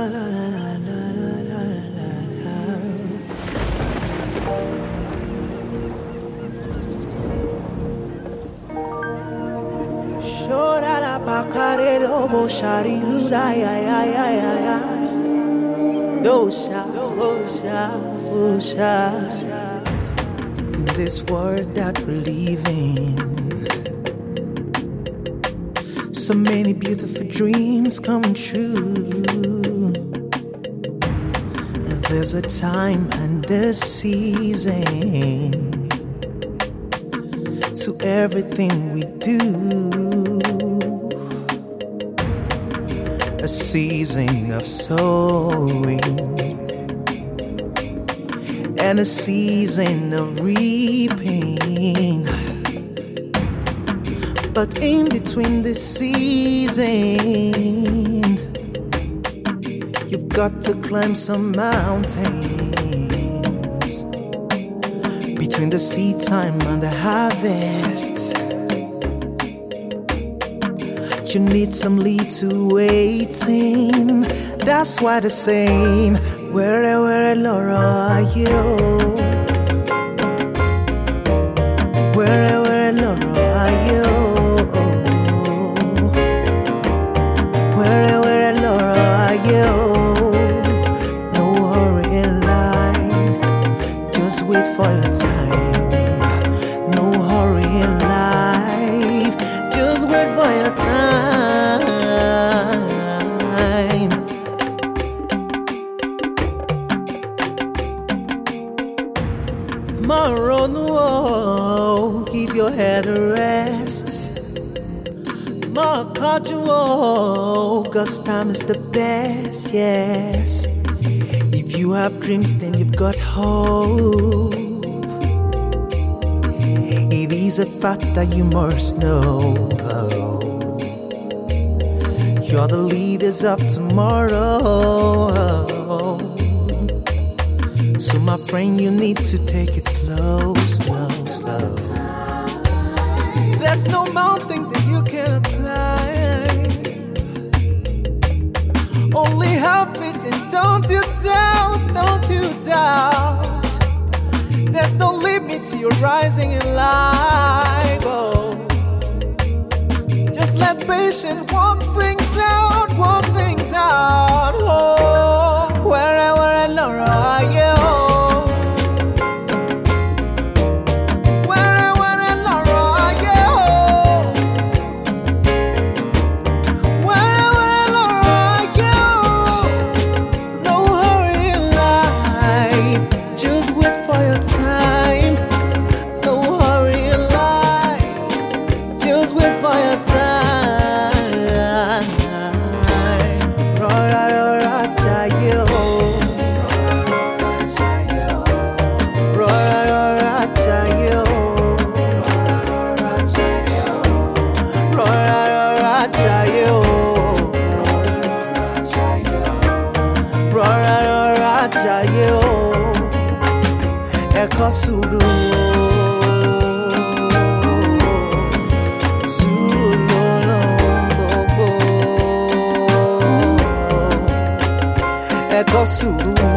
Shora la pacarero bo shariru da ya ya ya ya ya. Dosha, dosha, dosha. In this world that we're living, so many beautiful dreams coming true. And there's a time and a season to everything we do. A season of sowing and a season of reaping. But in between the season, you've got to climb some mountains. Between the seed time and the harvest, you need some lead to waiting. That's why they're saying, where, Laura, are you? Where, Laura, are you? Where, Laura, are you? No hurry in life, just wait for your time. No hurry in life, just wait for your time. Maronu, give your head a rest. Markaju, cause time is the best, yes. If you have dreams, then you've got hope. It is a fact that you must know. You're the leaders of tomorrow. So my friend, you need to take it slow, slow, slow. There's no mountain that you can climb. Only have it and don't you doubt, don't you doubt. There's no limit to your rising in life, oh. Just let patience work things out, work things out, oh. Where, Laura, are you? Where, Laura, are you? Where, Laura, are you? No hurry in life, just wait for your time. No hurry in life, just wait for your time. Rora, rora, chayo. Rora, rora, chayo. Rora, rora, chayo. Rora, rora, chayo. Eko suru. Suru